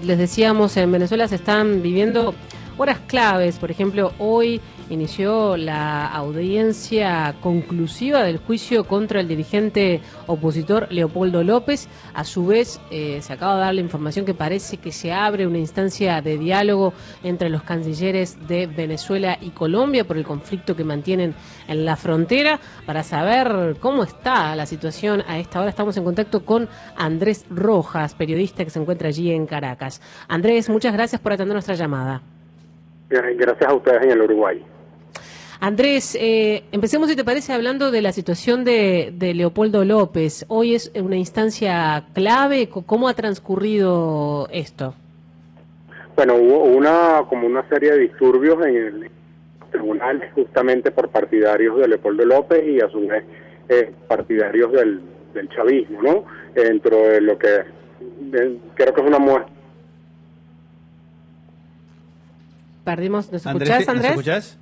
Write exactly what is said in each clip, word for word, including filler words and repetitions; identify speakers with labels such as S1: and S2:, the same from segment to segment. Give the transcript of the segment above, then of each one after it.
S1: les decíamos, en Venezuela se están viviendo horas claves. Por ejemplo, hoy inició la audiencia conclusiva del juicio contra el dirigente opositor Leopoldo López. A su vez, eh, se acaba de dar la información que parece que se abre una instancia de diálogo entre los cancilleres de Venezuela y Colombia por el conflicto que mantienen en la frontera. Para saber cómo está la situación a esta hora, estamos en contacto con Andrés Rojas, periodista que se encuentra allí en Caracas. Andrés, muchas gracias por atender nuestra llamada.
S2: Gracias a ustedes en el Uruguay.
S1: Andrés, eh, empecemos, si te parece, hablando de la situación de, de Leopoldo López. Hoy es una instancia clave. ¿Cómo ha transcurrido esto?
S2: Bueno, hubo una como una serie de disturbios en el tribunal justamente por partidarios de Leopoldo López y a su vez eh, partidarios del, del chavismo, ¿no? Dentro de lo que de, creo que es una muestra.
S1: Perdimos, ¿nos escuchás, Andrés?
S3: ¿Nos escuchás?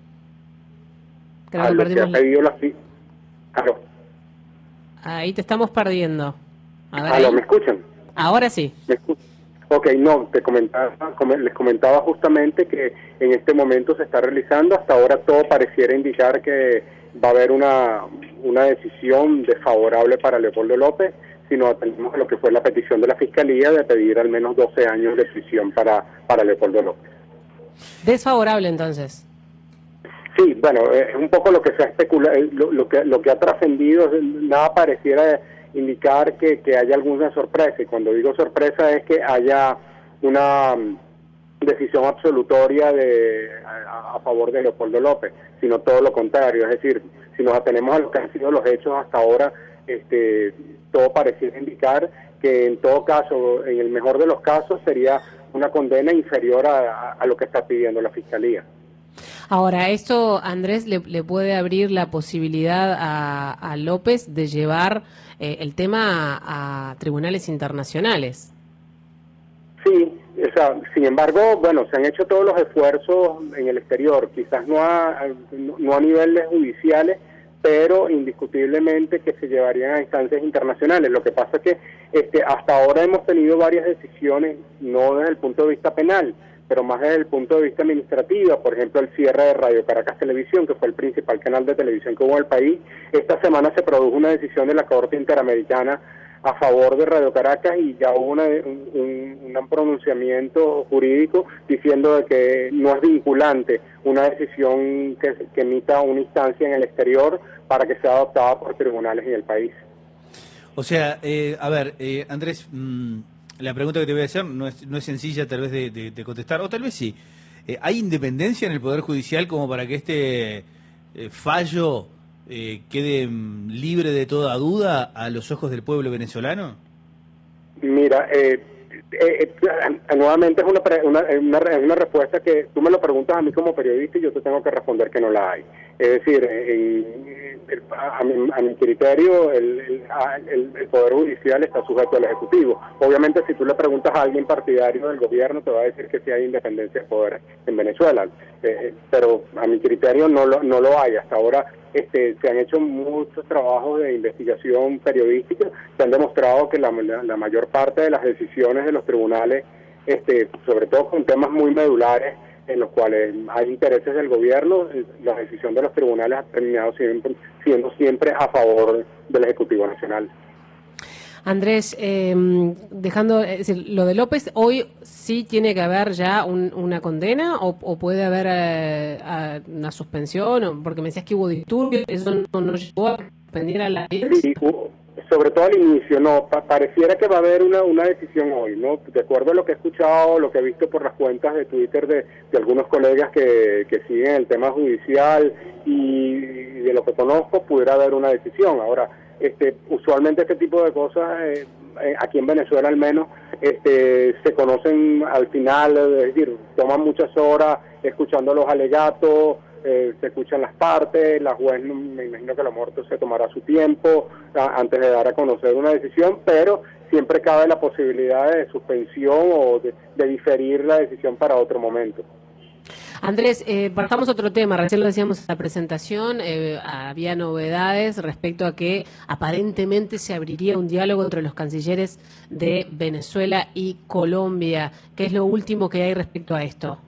S1: Creo que perdimos.
S2: Que ha pedido la... Aló.
S1: Ahí te estamos perdiendo. A ver,
S2: Aló,
S1: ahí.
S2: ¿Me escuchan?
S1: Ahora sí.
S2: ¿Me escuchan? Ok, no, te comentaba, les comentaba justamente que en este momento se está realizando, hasta ahora todo pareciera indicar que va a haber una, una decisión desfavorable para Leopoldo López, si nos atendemos a lo que fue la petición de la Fiscalía de pedir al menos doce años de prisión para, para Leopoldo López.
S1: Desfavorable, entonces.
S2: Sí, bueno, es un poco lo que se ha especulado, lo, lo que lo que ha trascendido, nada pareciera indicar que, que haya alguna sorpresa, y cuando digo sorpresa es que haya una um, decisión absolutoria de a, a favor de Leopoldo López, sino todo lo contrario. Es decir, si nos atenemos a lo que han sido los hechos hasta ahora, este todo pareciera indicar que en todo caso, en el mejor de los casos, sería una condena inferior a, a, a lo que está pidiendo la Fiscalía.
S1: Ahora, esto, Andrés, le, le puede abrir la posibilidad a, a López de llevar eh, el tema a, a tribunales internacionales.
S2: Sí, o sea, sin embargo, bueno, se han hecho todos los esfuerzos en el exterior, quizás no a, no a niveles judiciales, pero indiscutiblemente que se llevarían a instancias internacionales. Lo que pasa es que este, hasta ahora hemos tenido varias decisiones, no desde el punto de vista penal, pero más desde el punto de vista administrativo. Por ejemplo, el cierre de Radio Caracas Televisión, que fue el principal canal de televisión que hubo en el país. Esta semana se produjo una decisión de la Corte Interamericana a favor de Radio Caracas y ya hubo una, un, un pronunciamiento jurídico diciendo de que no es vinculante una decisión que, que emita una instancia en el exterior para que sea adoptada por tribunales en el país.
S3: O sea, eh, a ver, eh, Andrés, mmm, la pregunta que te voy a hacer no es, no es sencilla tal vez de, de, de contestar, o tal vez sí. Eh, ¿Hay independencia en el Poder Judicial como para que este eh, fallo eh, quede mm, libre de toda duda a los ojos del pueblo venezolano?
S2: Mira, eh, eh, eh, nuevamente es una, una, una, una respuesta que tú me lo preguntas a mí como periodista y yo te tengo que responder que no la hay. Es decir, en, en, a, mi, a mi criterio el, el, el, el Poder Judicial está sujeto al Ejecutivo. Obviamente si tú le preguntas a alguien partidario del gobierno te va a decir que sí hay independencia de poder en Venezuela, eh, pero a mi criterio no lo, no lo hay. Hasta ahora este, se han hecho muchos trabajos de investigación periodística que han demostrado que la, la, la mayor parte de las decisiones de los tribunales, este, sobre todo con temas muy medulares, en los cuales hay intereses del gobierno, la decisión de los tribunales ha terminado siempre, siendo siempre a favor del Ejecutivo Nacional.
S1: Andrés, eh, dejando, es decir, lo de López, ¿hoy sí tiene que haber ya un, una condena o, o puede haber eh, una suspensión? Porque me decías que hubo disturbios, ¿eso no, no llegó a suspender a la audiencia?
S2: Sí, sobre todo al inicio, no, pa pareciera que va a haber una, una decisión hoy, ¿no? De acuerdo a lo que he escuchado, lo que he visto por las cuentas de Twitter de, de algunos colegas que, que siguen el tema judicial y de lo que conozco, pudiera haber una decisión. Ahora, este, usualmente este tipo de cosas, eh, eh, aquí en Venezuela al menos, este, se conocen al final, es decir, toman muchas horas escuchando los alegatos, Eh, se escuchan las partes, la juez, me imagino que a lo mejor se tomará su tiempo a, antes de dar a conocer una decisión, pero siempre cabe la posibilidad de suspensión o de, de diferir la decisión para otro momento.
S1: Andrés, eh, partamos otro tema. Recién lo decíamos en la presentación, eh, había novedades respecto a que aparentemente se abriría un diálogo entre los cancilleres de Venezuela y Colombia. ¿Qué es lo último que hay respecto a esto?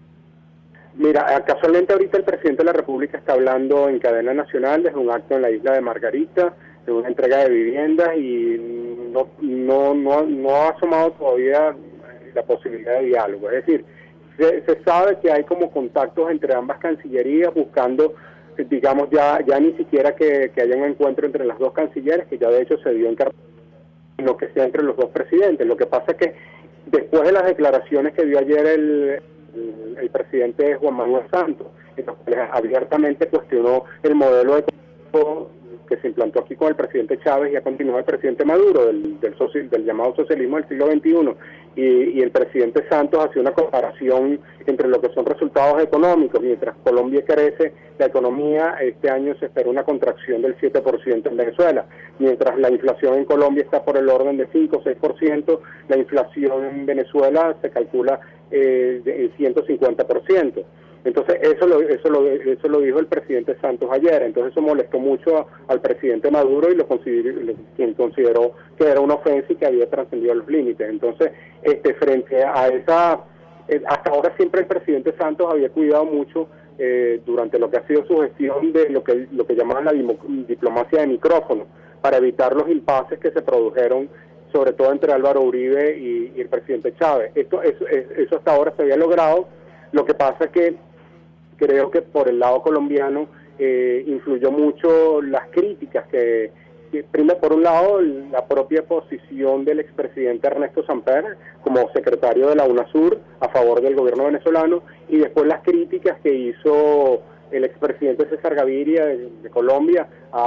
S2: Mira, casualmente ahorita el presidente de la República está hablando en cadena nacional desde un acto en la isla de Margarita, de una entrega de viviendas, y no, no, no, no ha asomado todavía la posibilidad de diálogo. Es decir, se, se sabe que hay como contactos entre ambas cancillerías buscando, digamos, ya ya ni siquiera que, que haya un encuentro entre las dos cancilleres, que ya de hecho se dio en Cartagena, sino que sea entre los dos presidentes. Lo que pasa es que después de las declaraciones que dio ayer el, el, el presidente Juan Manuel Santos, en los que abiertamente cuestionó el modelo económico que se implantó aquí con el presidente Chávez y ha continuado el presidente Maduro, del, del, social, del llamado socialismo del siglo veintiuno, y, y el presidente Santos hace una comparación entre lo que son resultados económicos. Mientras Colombia crece la economía, este año se espera una contracción del siete por ciento en Venezuela, mientras la inflación en Colombia está por el orden de cinco o seis por ciento, la inflación en Venezuela se calcula eh, en ciento cincuenta por ciento. Entonces eso lo, eso lo eso lo dijo el presidente Santos ayer. Entonces eso molestó mucho a, al presidente Maduro, y lo consideró, quien consideró que era una ofensa y que había trascendido los límites. Entonces, este frente a esa, eh, hasta ahora siempre el presidente Santos había cuidado mucho eh, durante lo que ha sido su gestión de lo que lo que llamaban la diplomacia de micrófono, para evitar los impases que se produjeron, sobre todo entre Álvaro Uribe y, y el presidente Chávez. Esto eso, eso hasta ahora se había logrado. Lo que pasa es que creo que por el lado colombiano eh, influyó mucho las críticas que, que, primero por un lado, la propia posición del expresidente Ernesto Samper como secretario de la UNASUR a favor del gobierno venezolano, y después las críticas que hizo el expresidente César Gaviria de, de Colombia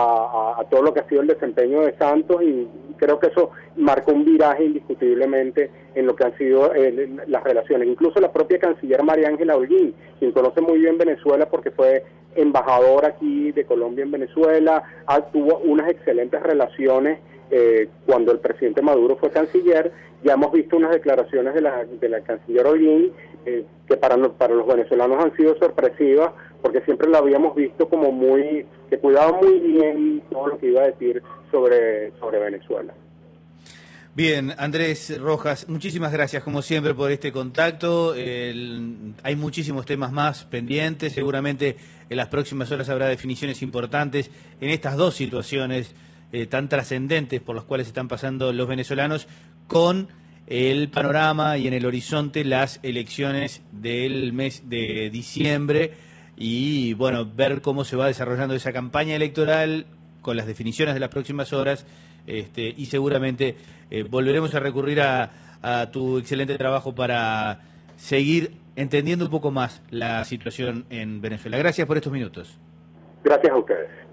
S2: a, a, a todo lo que ha sido el desempeño de Santos, y creo que eso marcó un viraje indiscutiblemente en lo que han sido eh, las relaciones. Incluso la propia canciller María Ángela Holguín, quien conoce muy bien Venezuela porque fue embajadora aquí de Colombia en Venezuela, ah, tuvo unas excelentes relaciones eh, cuando el presidente Maduro fue canciller. Ya hemos visto unas declaraciones de la, de la canciller Holguín eh, que para, para los venezolanos han sido sorpresivas, porque siempre la habíamos visto como muy, que cuidaba muy bien todo lo que iba a decir sobre, sobre Venezuela.
S3: Bien, Andrés Rojas, muchísimas gracias como siempre por este contacto. El, hay muchísimos temas más pendientes, seguramente en las próximas horas habrá definiciones importantes en estas dos situaciones eh, tan trascendentes por las cuales están pasando los venezolanos, con el panorama y en el horizonte las elecciones del mes de diciembre, y bueno, ver cómo se va desarrollando esa campaña electoral con las definiciones de las próximas horas. Este, y seguramente eh, volveremos a recurrir a, a tu excelente trabajo para seguir entendiendo un poco más la situación en Venezuela. Gracias por estos minutos.
S2: Gracias a ustedes.